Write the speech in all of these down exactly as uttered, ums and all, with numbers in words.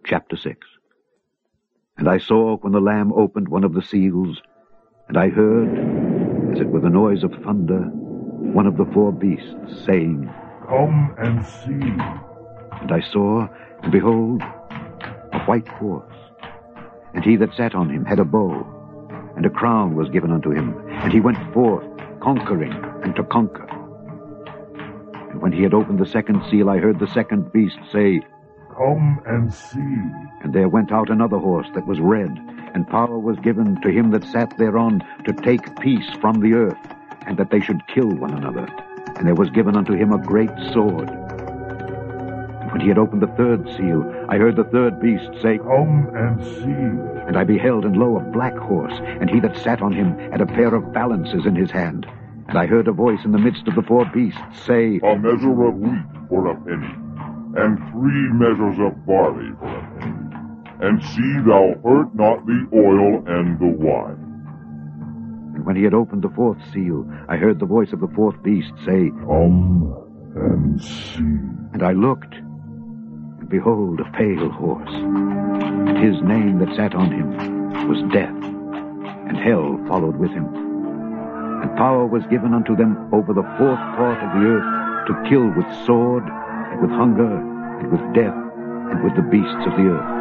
Chapter six. And I saw when the Lamb opened one of the seals, and I heard, as it were the noise of thunder, one of the four beasts saying, Come and see. And I saw, and behold, a white horse. And he that sat on him had a bow, and a crown was given unto him, and he went forth, conquering and to conquer. And when he had opened the second seal, I heard the second beast say, Come and see. And there went out another horse that was red, and power was given to him that sat thereon to take peace from the earth, and that they should kill one another. And there was given unto him a great sword. And when he had opened the third seal, I heard the third beast say, Come and see. And I beheld, and lo, a black horse, and he that sat on him had a pair of balances in his hand. And I heard a voice in the midst of the four beasts say, A measure of wheat for a penny, and three measures of barley for a penny. And see thou hurt not the oil and the wine. And when he had opened the fourth seal, I heard the voice of the fourth beast say, Come and see. And I looked, and behold, a pale horse. And his name that sat on him was Death, and hell followed with him. And power was given unto them over the fourth part of the earth to kill with sword, and with hunger, and with death, and with the beasts of the earth.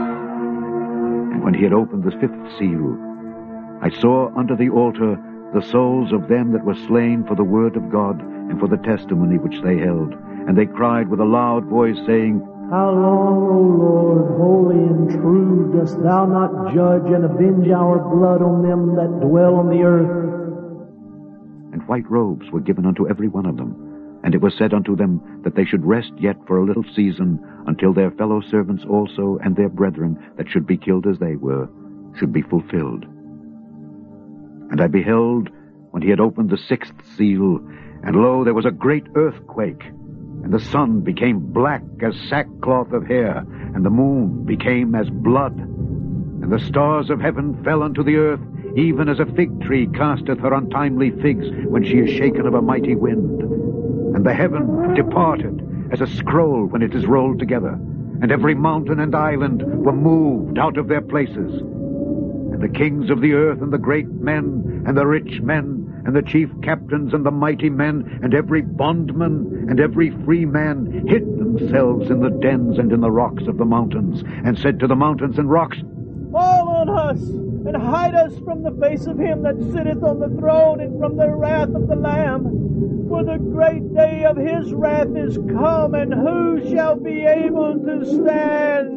And when he had opened the fifth seal, I saw under the altar the souls of them that were slain for the word of God and for the testimony which they held. And they cried with a loud voice, saying, How long, O Lord, holy and true, dost thou not judge and avenge our blood on them that dwell on the earth? And white robes were given unto every one of them. And it was said unto them that they should rest yet for a little season, until their fellow servants also and their brethren that should be killed as they were should be fulfilled. And I beheld, when he had opened the sixth seal, and lo, there was a great earthquake, and the sun became black as sackcloth of hair, and the moon became as blood, and the stars of heaven fell unto the earth, even as a fig tree casteth her untimely figs when she is shaken of a mighty wind. And the heaven departed as a scroll when it is rolled together, and every mountain and island were moved out of their places. And the kings of the earth, and the great men, and the rich men, and the chief captains, and the mighty men, and every bondman, and every free man, hid themselves in the dens and in the rocks of the mountains, and said to the mountains and rocks, Fall on us, and hide us from the face of him that sitteth on the throne, and from the wrath of the Lamb. For the great day of his wrath is come, and who shall be able to stand?